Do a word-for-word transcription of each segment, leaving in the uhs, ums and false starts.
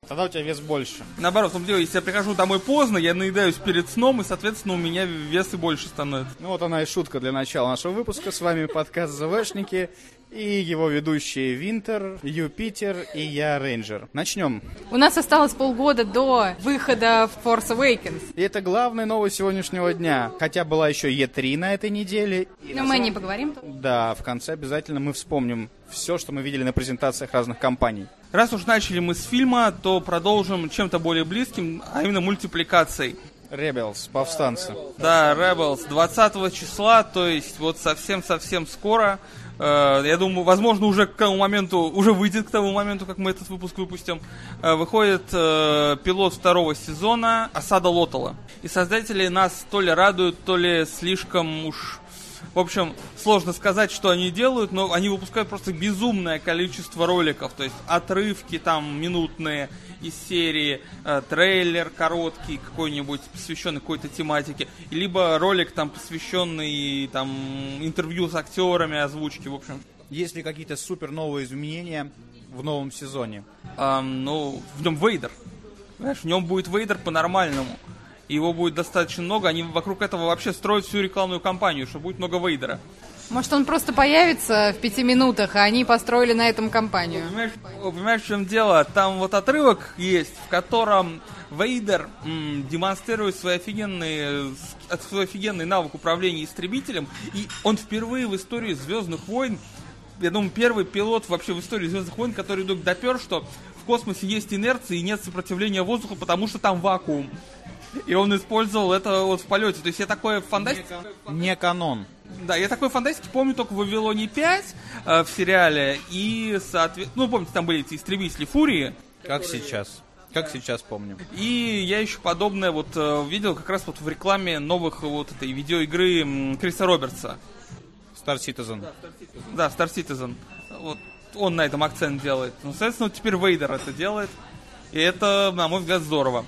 Тогда у тебя вес больше. Наоборот, в том деле, если я прихожу домой поздно, я наедаюсь перед сном, и, соответственно, у меня вес и больше становится. Ну вот она и шутка для начала нашего выпуска. С вами подкаст ЗВшники и его ведущие Винтер, Юпитер и я, Рейнджер. Начнем. У нас осталось полгода до выхода в Force Awakens. И это главная новость сегодняшнего дня. Хотя была еще и три на этой неделе. Но мы не поговорим. Да, в конце обязательно мы вспомним все, что мы видели на презентациях разных компаний. Раз уж начали мы с фильма, то продолжим чем-то более близким, а именно мультипликацией. Rebels, повстанцы. Да, Rebels, двадцатого числа, то есть вот совсем-совсем скоро. Э, я думаю, возможно, уже к тому моменту, уже выйдет к тому моменту, как мы этот выпуск выпустим, э, выходит э, пилот второго сезона «Осада Лоттала». И создатели нас то ли радуют, то ли слишком уж... В общем, сложно сказать, что они делают, но они выпускают просто безумное количество роликов. То есть отрывки там минутные из серии, э, трейлер короткий какой-нибудь, посвященный какой-то тематике, либо ролик там посвященный там интервью с актерами, озвучки, в общем. Есть ли какие-то супер новые изменения в новом сезоне? Эм, ну, в нем Вейдер. Понимаешь, в нем будет Вейдер по-нормальному. Его будет достаточно много, они вокруг этого вообще строят всю рекламную кампанию, что будет много Вейдера. Может, он просто появится в пяти минутах, а они построили на этом кампанию. Понимаешь, понимаешь, в чем дело? Там вот отрывок есть, в котором Вейдер м, демонстрирует свой офигенный, свой офигенный навык управления истребителем, и он впервые в истории «Звездных войн», я думаю, первый пилот вообще в истории «Звездных войн», который вдруг допер, что в космосе есть инерция и нет сопротивления воздуха, потому что там вакуум. И он использовал это вот в полете. То есть я такой фантастики... Не канон. Да, я такой фантастики помню только в «Вавилоне пять» э, в сериале. И, соответственно... Ну, помните, там были эти истребители Фурии. Как сейчас. Как сейчас помню. И я еще подобное вот э, видел как раз вот в рекламе новых вот этой видеоигры м, Криса Робертса. Star Citizen. Да, Star Citizen. Вот он на этом акцент делает. Ну, соответственно, вот теперь Вейдер это делает. И это, на мой взгляд, здорово.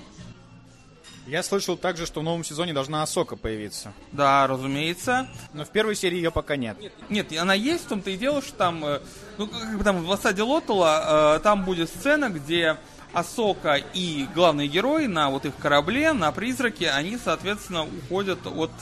Я слышал также, что в новом сезоне должна Ахсока появиться. Да, разумеется. Но в первой серии ее пока нет. Нет, она есть, в том-то и дело, что там, э, ну, как бы там в «Осаде Лоттала» э, там будет сцена, где Ахсока и главный герой на вот их корабле, на призраке, они, соответственно, уходят от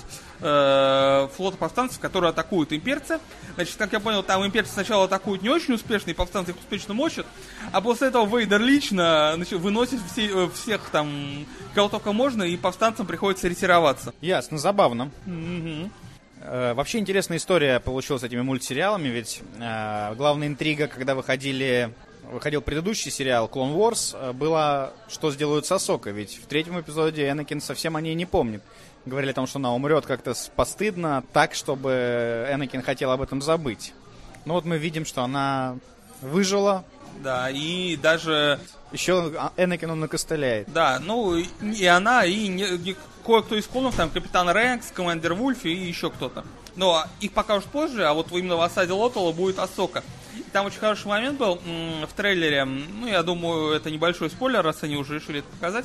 э, флота повстанцев, которые атакуют имперцы. Значит, как я понял, там имперцы сначала атакуют не очень успешно, и повстанцы их успешно мочат, а после этого Вейдер лично значит, выносит все, всех там, кого только можно, и повстанцам приходится ретироваться. Ясно, забавно. Mm-hmm. Э, вообще интересная история получилась с этими мультсериалами, ведь э, главная интрига, когда выходили... Выходил предыдущий сериал Clone Wars, было, что сделают с Ахсокой, ведь в третьем эпизоде Энакин совсем о ней не помнит. Говорили о том, что она умрет как-то постыдно, так, чтобы Энакин хотел об этом забыть. Но вот мы видим, что она выжила. Да, и даже... Еще Энакин он накостыляет. Да, ну и она, и не, не, кое-кто из клонов, там Капитан Рекс, Командер Вульф и еще кто-то. Но их покажут позже, а вот именно в «Осаде Лоттала» будет Ахсока. Там очень хороший момент был м- в трейлере, ну, я думаю, это небольшой спойлер, раз они уже решили это показать.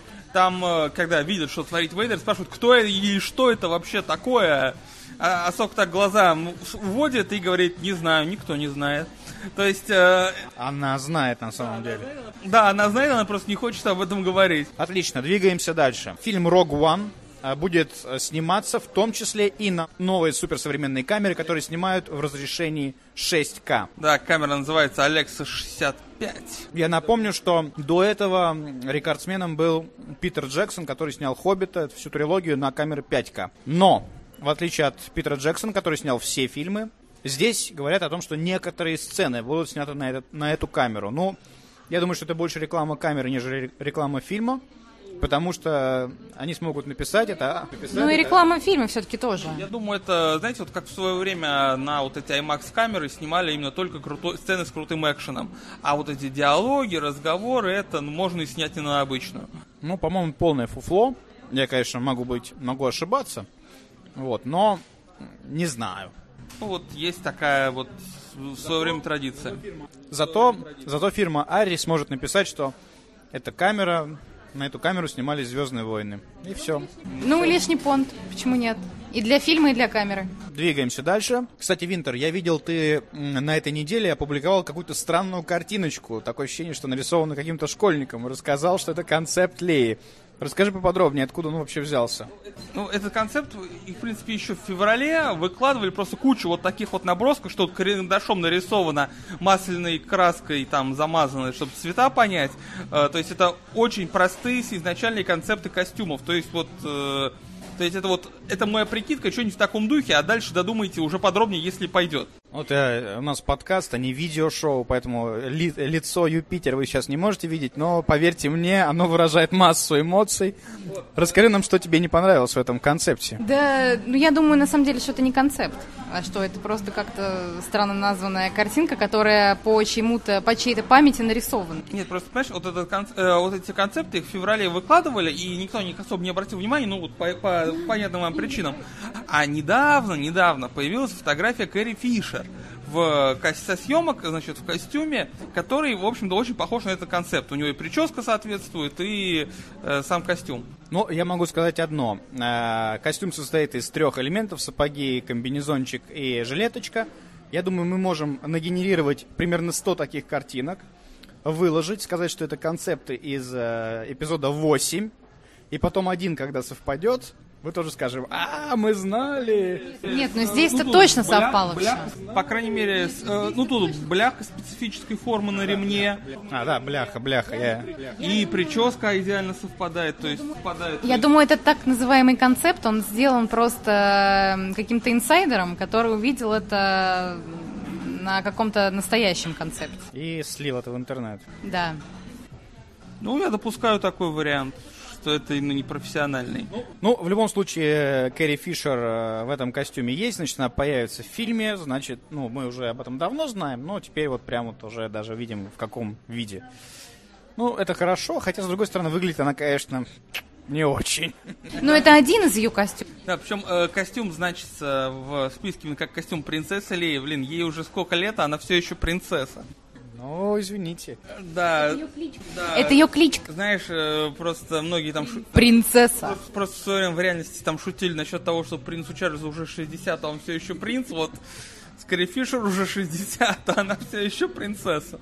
Там, когда видят, что творит Вейдер, спрашивают, кто это и что это вообще такое. А Ахсока так глаза вводит и говорит, не знаю, никто не знает. То есть... Э... Она знает на самом деле. Да, она знает, она просто не хочет об этом говорить. Отлично, двигаемся дальше. Фильм «Rogue One» будет сниматься в том числе и на новые суперсовременные камеры, которые снимают в разрешении шесть ка. Да, камера называется Alexa шестьдесят пять. Я напомню, что до этого рекордсменом был Питер Джексон, который снял «Хоббита», всю трилогию на камеры пять ка. Но, в отличие от Питера Джексона, который снял все фильмы, здесь говорят о том, что некоторые сцены будут сняты на, этот, на эту камеру. Ну, я думаю, что это больше реклама камеры, нежели реклама фильма. Потому что они смогут написать это. Написать ну и это. реклама фильма все-таки тоже. Я думаю, это, знаете, вот как в свое время на вот эти IMAX камеры снимали именно только крутой, сцены с крутым экшеном. А вот эти диалоги, разговоры, это ну, можно и снять не на обычную. Ну, по-моему, полное фуфло. Я, конечно, могу быть, могу ошибаться. Вот, но не знаю. Ну вот есть такая вот в свое время традиция. Зато, зато фирма Arri сможет написать, что эта камера на эту камеру снимались «Звездные войны». И все. Ну, лишний понт, почему нет? И для фильма, и для камеры. Двигаемся дальше. Кстати, Винтер, я видел, ты на этой неделе опубликовал какую-то странную картиночку. Такое ощущение, что нарисовано каким-то школьником. И рассказал, что это концепт Леи. Расскажи поподробнее, откуда он вообще взялся. Ну, этот концепт, и, в принципе, еще в феврале выкладывали просто кучу вот таких вот набросков, что карандашом нарисовано, масляной краской там замазано, чтобы цвета понять. Э, то есть это очень простые изначальные концепты костюмов. То есть вот... Э, то есть это вот, это моя прикидка, что-нибудь в таком духе, а дальше додумайте уже подробнее, если пойдет. Вот э, у нас подкаст, а не видеошоу, поэтому ли, лицо Юпитер вы сейчас не можете видеть, но поверьте мне, оно выражает массу эмоций. Расскажи нам, что тебе не понравилось в этом концепте. Да, ну я думаю, на самом деле, что это не концепт, а что это просто как-то странно названная картинка, которая по чему-то, по чьей-то памяти нарисована. Нет, просто, понимаешь, вот, этот, э, вот эти концепты их в феврале выкладывали, и никто не, особо не обратил внимания, ну вот по, по понятным вам причинам. А недавно, недавно появилась фотография Кэрри Фишер в со съемок, значит, в костюме, который, в общем-то, очень похож на этот концепт. У него и прическа соответствует, и э, сам костюм. Ну, я могу сказать одно. Э, костюм состоит из трех элементов: сапоги, комбинезончик и жилеточка. Я думаю, мы можем нагенерировать примерно сто таких картинок, выложить, сказать, что это концепты из э, эпизода восемь, и потом один, когда совпадет, мы тоже скажем: а, мы знали. Нет, ну здесь-то ну, точно бля, совпало бля, все. По крайней мере, с, э, ну тут бляха специфической формы на ремне. А, да, бляха, бляха. Я... И прическа идеально совпадает, то есть совпадает. Я думаю, это так называемый концепт, он сделан просто каким-то инсайдером, который увидел это на каком-то настоящем концепте. И слил это в интернет. Да. Ну, я допускаю такой вариант, что это именно не профессиональный. Ну, в любом случае, Кэрри Фишер в этом костюме есть, значит, она появится в фильме, значит, ну, мы уже об этом давно знаем, но теперь вот прямо вот уже даже видим, в каком виде. Ну, это хорошо, хотя, с другой стороны, выглядит она, конечно, не очень. Но это один из ее костюмов. Да, причем э, костюм значится в списке как костюм принцессы Леи. Блин, ей уже сколько лет, а она все еще принцесса. Ну, извините. Да. Это ее кличка. Да. Это ее кличка. Знаешь, э, просто многие там... Шу... Принцесса. Просто, просто в свое время в реальности там шутили насчет того, что принцу Чарльзу уже шестьдесят, а он все еще принц. Вот с Кэрри Фишер уже шестьдесят, а она все еще принцесса.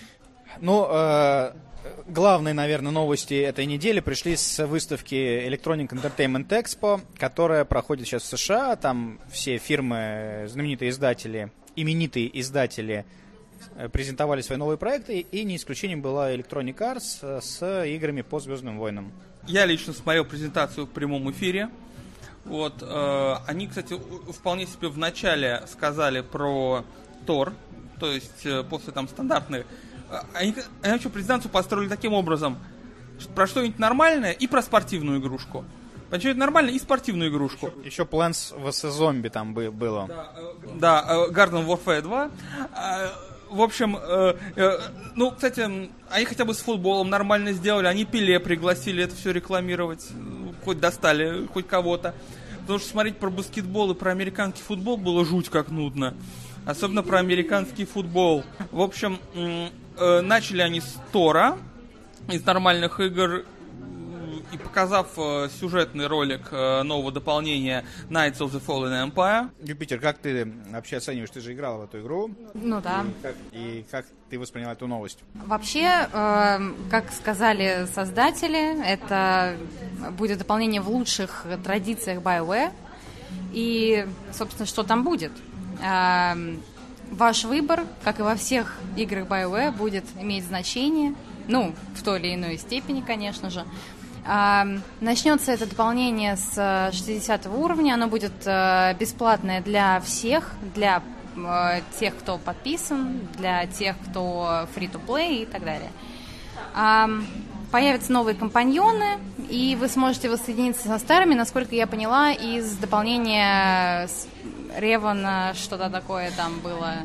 Ну, э, главные, наверное, новости этой недели пришли с выставки Electronic Entertainment Expo, которая проходит сейчас в США. Там все фирмы, знаменитые издатели, именитые издатели презентовали свои новые проекты, и не исключением была Electronic Arts с играми по «Звездным войнам». Я лично смотрел презентацию в прямом эфире. Вот, э, они, кстати, вполне себе в начале сказали про Тор, то есть э, после там стандартных. Они, они вообще презентацию построили таким образом, что про что-нибудь нормальное и про спортивную игрушку. Про что-нибудь нормальное и спортивную игрушку. Еще, еще Plants версус. Zombie там было. Да, э, да э, Garden Warfare два. Э, В общем, э, э, ну, кстати, они хотя бы с футболом нормально сделали. Они Пеле пригласили это все рекламировать. Хоть достали, хоть кого-то. Потому что смотреть про баскетбол и про американский футбол было жуть как нудно. Особенно про американский футбол. В общем, э, э, начали они с Тора, из нормальных игр. И показав э, сюжетный ролик э, нового дополнения Knights of the Fallen Empire. Юпитер, как ты вообще оцениваешь? Ты же играл в эту игру. Ну да. И как, и как ты восприняла эту новость? Вообще, э, как сказали создатели, это будет дополнение в лучших традициях BioWare. И, собственно, что там будет? Э, ваш выбор, как и во всех играх BioWare, будет иметь значение. Ну, в той или иной степени, конечно же. Uh, начнется это дополнение с шестидесятого уровня, оно будет uh, бесплатное для всех, для uh, тех, кто подписан, для тех, кто free-to-play и так далее. Uh, появятся новые компаньоны, и вы сможете воссоединиться со старыми, насколько я поняла, из дополнения Ревана, что-то такое там было.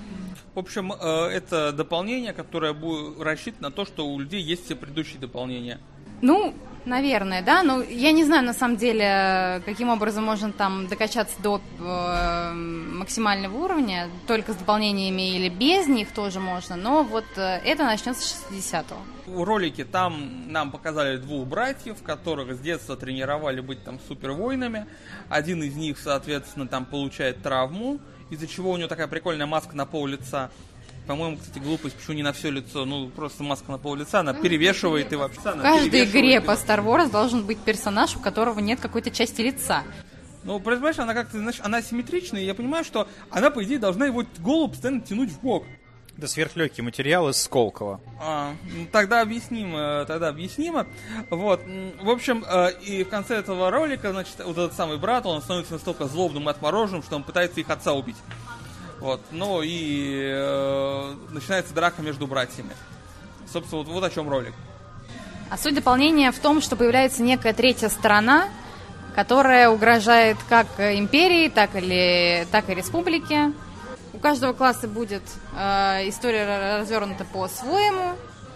В общем, это дополнение, которое будет рассчитано на то, что у людей есть все предыдущие дополнения. Ну, наверное, да. Ну, я не знаю, на самом деле, каким образом можно там докачаться до э, максимального уровня, только с дополнениями или без них тоже можно, но вот э, это начнется с шестидесятого. В ролике там нам показали двух братьев, которых с детства тренировали быть там супервоинами. Один из них, соответственно, там получает травму, из-за чего у него такая прикольная маска на пол лица. По-моему, кстати, глупость, почему не на все лицо, ну, просто маска на пол лица, она перевешивает и вообще... В каждой игре по Star Wars должен быть персонаж, у которого нет какой-то части лица. Ну, понимаешь, она как-то, значит, она асимметричная, и я понимаю, что она, по идее, должна его голову постоянно тянуть в бок. Да сверхлегкий материал из Сколково. А, ну, тогда объяснимо, тогда объяснимо. Вот, в общем, и в конце этого ролика, значит, вот этот самый брат, он становится настолько злобным и отмороженным, что он пытается их отца убить. Вот, ну и э, начинается драка между братьями. Собственно, вот, вот о чем ролик. А суть дополнения в том, что появляется некая третья сторона, которая угрожает как империи, так, или, так и республике. У каждого класса будет э, история развернута по-своему.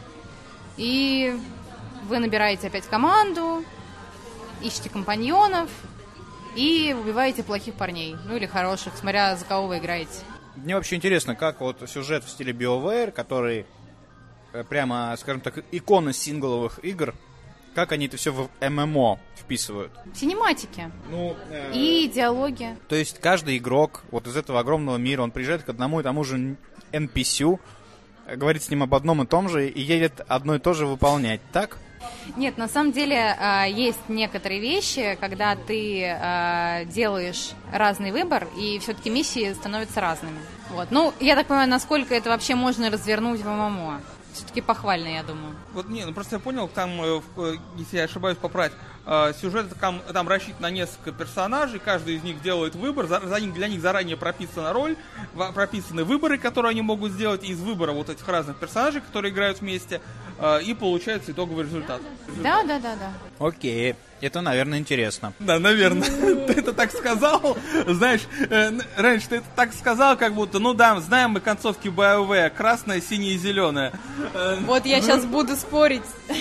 И вы набираете опять команду, ищете компаньонов и убиваете плохих парней. Ну или хороших, смотря за кого вы играете. Мне вообще интересно, как вот сюжет в стиле BioWare, который прямо, скажем так, икона сингловых игр, как они это все в эм эм о вписывают? Синематики. Ну, э... И диалоги. То есть каждый игрок вот из этого огромного мира, он приезжает к одному и тому же эн пи си, говорит с ним об одном и том же и едет одно и то же выполнять, так? Нет, на самом деле есть некоторые вещи, когда ты делаешь разный выбор, и все-таки миссии становятся разными. Вот. Ну, я так понимаю, насколько это вообще можно развернуть в эм эм о. Все-таки похвально, я думаю. Вот не, ну просто я понял, там, если я ошибаюсь, поправить, сюжет там, там рассчитан на несколько персонажей, каждый из них делает выбор, за, за них, для них заранее прописана роль, прописаны выборы, которые они могут сделать из выбора вот этих разных персонажей, которые играют вместе, и получается итоговый результат. Да, да, да, да. Окей, это, наверное, интересно. Да, наверное. Ты это так сказал, знаешь, раньше ты это так сказал, как будто, ну да, знаем мы концовки BioWare, красная, синяя и зеленая. Вот я сейчас буду спорить.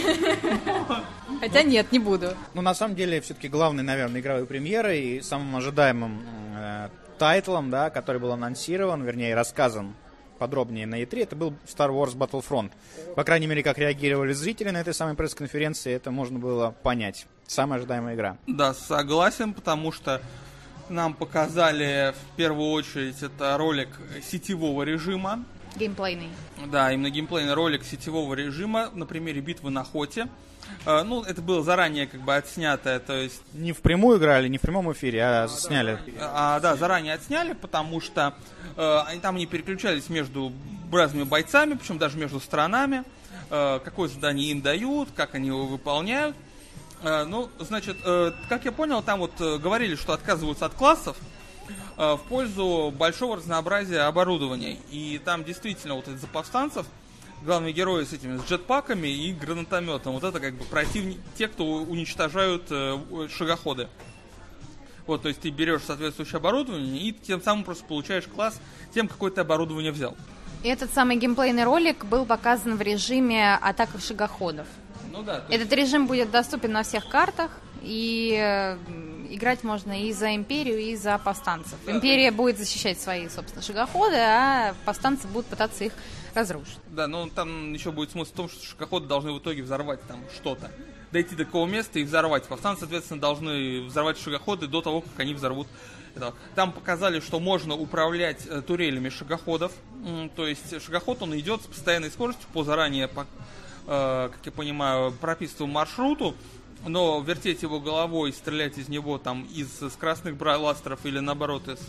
Хотя нет, не буду. Ну, на самом деле, все-таки главной, наверное, игровой премьерой и самым ожидаемым э, тайтлом, да, который был анонсирован, вернее, рассказан подробнее на и три, это был Star Wars Battlefront. По крайней мере, как реагировали зрители на этой самой пресс-конференции, это можно было понять. Самая ожидаемая игра. Да, согласен, потому что нам показали в первую очередь это ролик сетевого режима. Геймплейный. Да, именно геймплейный ролик сетевого режима на примере битвы на Хоте. Uh, ну, это было заранее как бы отснятое, то есть... Не впрямую играли, не в прямом эфире, а сняли. А, да, заранее отсняли, потому что uh, они, там они переключались между разными бойцами, причем даже между сторонами, uh, какое задание им дают, как они его выполняют. Uh, ну, значит, uh, как я понял, там вот uh, говорили, что отказываются от классов uh, в пользу большого разнообразия оборудования. И там действительно вот из-за повстанцев главные герои с этими с джетпаками и гранатометом. Вот это как бы противники, те, кто уничтожают э, шагоходы. Вот, то есть ты берешь соответствующее оборудование и тем самым просто получаешь класс тем, какое ты оборудование взял. И этот самый геймплейный ролик был показан в режиме атака шагоходов. Ну да. Этот есть... режим будет доступен на всех картах, и э, играть можно и за Империю, и за повстанцев. Да, Империя да. будет защищать свои, собственно, шагоходы, а повстанцы будут пытаться их разрушить. Да, но там еще будет смысл в том, что шагоходы должны в итоге взорвать там что-то. Дойти до какого места и взорвать. Повстанцы, соответственно, должны взорвать шагоходы до того, как они взорвут это. Там показали, что можно управлять э, турелями шагоходов. М, то есть шагоход, он идет с постоянной скоростью по заранее, по, э, как я понимаю, прописанному маршруту. Но вертеть его головой, стрелять из него там из, из красных бластеров или наоборот из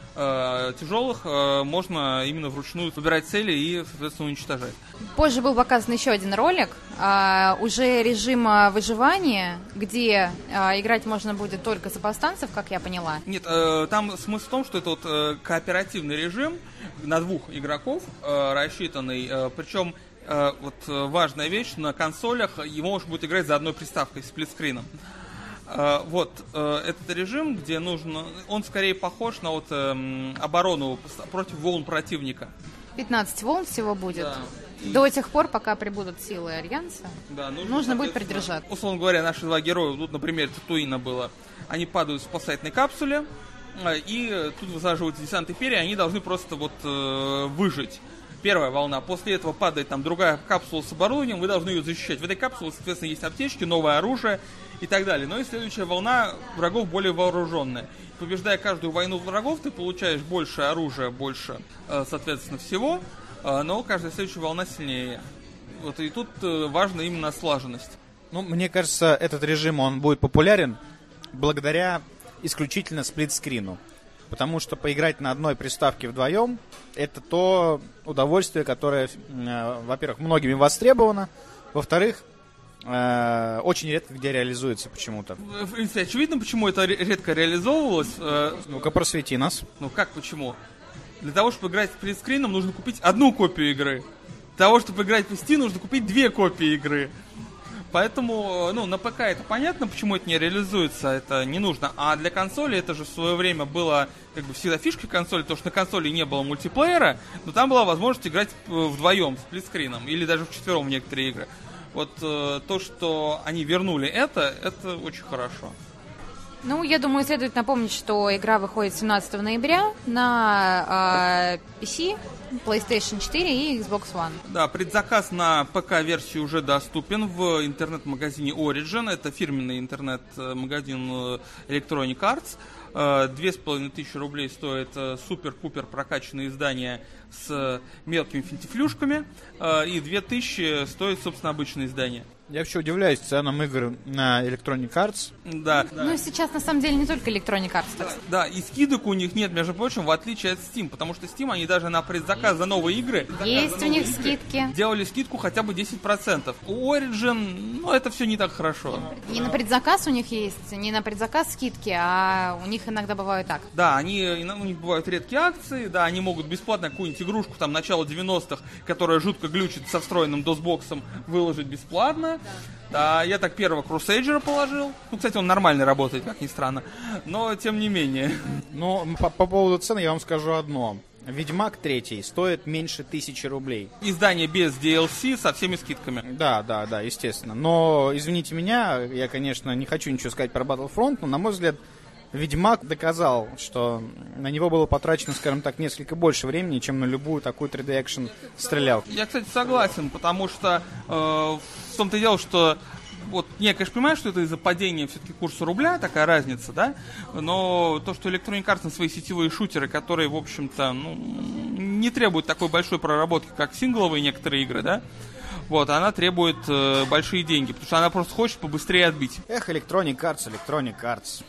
э, тяжелых, э, можно именно вручную выбирать цели и, соответственно, уничтожать. Позже был показан еще один ролик, э, уже режима выживания, где э, играть можно будет только за повстанцев, как я поняла. Нет, э, там смысл в том, что это вот э, кооперативный режим на двух игроков э, рассчитанный, э, причем Uh, вот uh, важная вещь, на консолях его можно будет играть за одной приставкой, сплитскрином. Uh, вот, uh, этот режим, где нужно, он скорее похож на вот uh, оборону против волн противника. пятнадцать волн всего будет. Да. До тех пор, пока прибудут силы Альянса, Да, нужно, нужно будет придержаться. Условно говоря, наши два героя, тут, например, Татуина было, они падают в спасательной капсуле, и тут высаживаются десант Империи, они должны просто вот э, выжить. Первая волна. После этого падает там другая капсула с оборудованием, вы должны ее защищать. В этой капсуле, соответственно, есть аптечки, новое оружие и так далее. Но и следующая волна врагов более вооруженная. Побеждая каждую войну врагов, ты получаешь больше оружия, больше, э, соответственно, всего, э, но каждая следующая волна сильнее. Вот, и тут э, важна именно слаженность. Ну, мне кажется, этот режим, он будет популярен благодаря исключительно сплитскрину. Потому что поиграть на одной приставке вдвоем — это то удовольствие, которое, э, во-первых, многими востребовано, во-вторых, э, очень редко где реализуется почему-то. В принципе, очевидно, почему это редко реализовывалось. Э, Ну-ка, просвети нас. ну как почему? Для того, чтобы играть с сплитскрином, нужно купить одну копию игры. Для того, чтобы играть по Steam, нужно купить две копии игры. Поэтому, ну, на ПК это понятно, почему это не реализуется, это не нужно. А для консоли это же в свое время было, как бы, всегда фишкой консоли, потому что на консоли не было мультиплеера, но там была возможность играть вдвоем, с сплитскрином, или даже вчетвером в некоторые игры. Вот э, то, что они вернули это, это очень хорошо. Ну, я думаю, следует напомнить, что игра выходит семнадцатого ноября на э, пи си, PlayStation четыре и Xbox One. Да, предзаказ на ПК-версию уже доступен в интернет-магазине Origin. Это фирменный интернет-магазин Electronic Arts. Две с половиной тысячи рублей стоит супер-пупер прокачанное издание с мелкими финтифлюшками. И две тысячи стоит, собственно, обычное издание. Я вообще удивляюсь ценам игр на Electronic Arts. Да. Ну, сейчас, на самом деле, не только Electronic Arts. Так. Да, и скидок у них нет, между прочим, в отличие от Steam, потому что Steam, они даже на предзаказ за новые игры... Есть у них скидки. Делали скидку хотя бы десять процентов. У Origin, ну, это все не так хорошо. Не на предзаказ у них есть, не на предзаказ скидки, а у них иногда бывают так. Да, они, у них бывают редкие акции, да, они могут бесплатно какую-нибудь игрушку, там, начала девяностых, которая жутко глючит со встроенным дос-боксом, выложить бесплатно. Да, я так первого Crusader положил. Ну, кстати, он нормально работает, как ни странно. Но, тем не менее. Но по, по поводу цены я вам скажу одно. Ведьмак третий стоит меньше тысячи рублей. Издание без ди эл си со всеми скидками. Да, да, да, естественно. Но, извините меня, я, конечно, не хочу ничего сказать про Battlefront, но, на мой взгляд, Ведьмак доказал, что на него было потрачено, скажем так, несколько больше времени, чем на любую такую три дэ-экшн стрелялку. Я, кстати, согласен, потому что э, в том-то и дело, что вот я, конечно, понимаю, что это из-за падения все-таки курса рубля, такая разница, да, но то, что Electronic Arts на свои сетевые шутеры, которые, в общем-то, ну, не требуют такой большой проработки, как сингловые некоторые игры, да, вот, она требует э, большие деньги, потому что она просто хочет побыстрее отбить. Эх, Electronic Arts, Electronic Arts.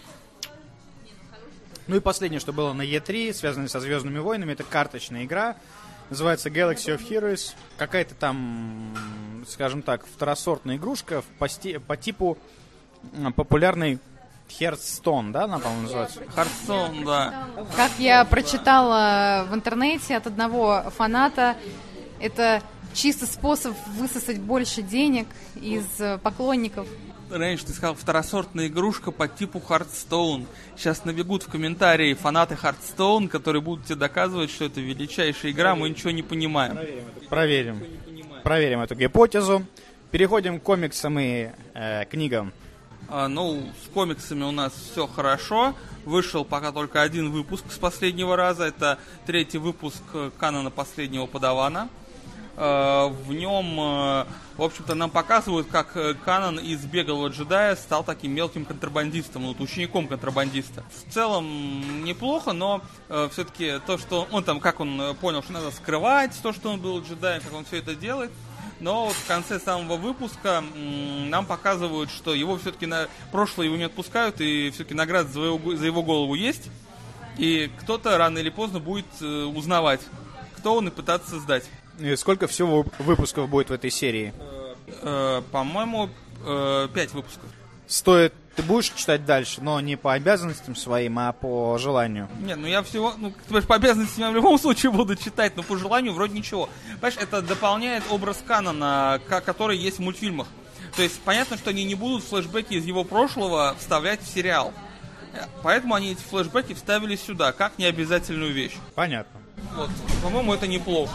Ну и последнее, что было на и три, связанное со Звездными войнами, это карточная игра. Называется Galaxy of Heroes. Какая-то там, скажем так, второсортная игрушка по, сти- по типу популярной Hearthstone, да, она, по-моему, называется? Hearthstone, да. Как я прочитала в интернете от одного фаната, это чисто способ высосать больше денег из поклонников. Раньше ты сказал, второсортная игрушка по типу Hearthstone. Сейчас набегут в комментарии фанаты Hearthstone, которые будут тебе доказывать, что это величайшая игра, мы ничего не понимаем. Проверим. Проверим эту гипотезу. Переходим к комиксам и э, книгам. А, ну, с комиксами у нас все хорошо. Вышел пока только один выпуск с последнего раза. Это третий выпуск канона последнего Падавана. В нем, в общем-то, нам показывают, как Канон из беглого джедая стал таким мелким контрабандистом, вот, учеником контрабандиста. В целом неплохо, но э, все-таки то, что он там, как он понял, что надо скрывать то, что он был джедаем, как он все это делает. Но вот в конце самого выпуска м- нам показывают, что его все-таки на прошлое его не отпускают, и все-таки награда за его, за его голову есть. И кто-то рано или поздно будет э, узнавать, кто он, и пытаться сдать. И сколько всего выпусков будет в этой серии? Э, по-моему, э, пять выпусков. Стоит, ты будешь читать дальше, но не по обязанностям своим, а по желанию. Нет, ну я всего, ну, по обязанностям я в любом случае буду читать, но по желанию вроде ничего. Понимаешь, это дополняет образ Канона, который есть в мультфильмах. То есть понятно, что они не будут флешбеки из его прошлого вставлять в сериал. Поэтому они эти флешбеки вставили сюда, как необязательную вещь. Понятно. Вот, по-моему, это неплохо.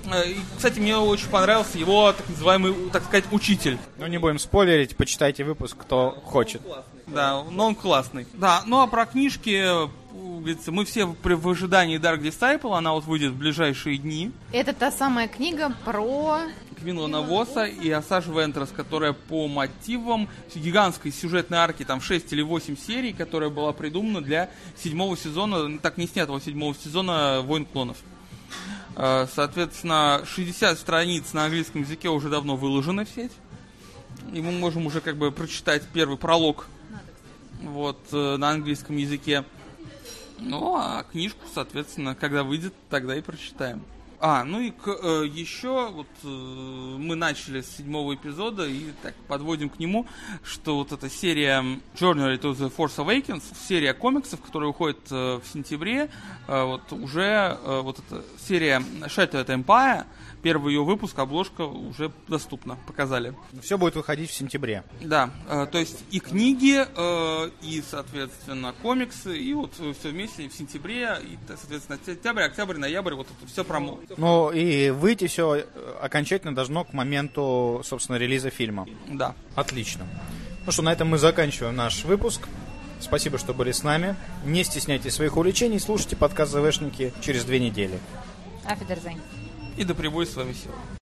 И, кстати, мне очень понравился его так называемый, так сказать, учитель. Ну, не будем спойлерить, почитайте выпуск, кто хочет. Да, но он классный. Да, ну а про книжки, говорится, мы все в, в ожидании Dark Disciple, она вот выйдет в ближайшие дни. Это та самая книга про... Квинлана Восса и Асаж Вентрес, которая по мотивам гигантской сюжетной арки, там шесть или восемь серий, которая была придумана для седьмого сезона, так не снятого седьмого сезона «Войн клонов». Соответственно, шестьдесят страниц на английском языке уже давно выложены в сеть. И мы можем уже как бы прочитать первый пролог вот, на английском языке. Ну, а книжку, соответственно, когда выйдет, тогда и прочитаем. А, ну и к, э, еще вот э, мы начали с седьмого эпизода и так подводим к нему, что вот эта серия Journey to the Force Awakens, серия комиксов, которая уходит э, в сентябре, э, вот уже э, вот эта серия Shattered Empire, первый ее выпуск, обложка уже доступна, показали. Все будет выходить в сентябре. Да, э, то есть и книги, э, и, соответственно, комиксы, и вот все вместе в сентябре, и, соответственно, сентябрь, октябрь, ноябрь, вот это все промо. Ну и выйти все окончательно должно к моменту, собственно, релиза фильма. Да. Отлично. Ну что, на этом мы заканчиваем наш выпуск. Спасибо, что были с нами. Не стесняйтесь своих увлечений, слушайте подкаст ЗВшники через две недели. Auf Wiedersehen. И да пребудет с вами сила.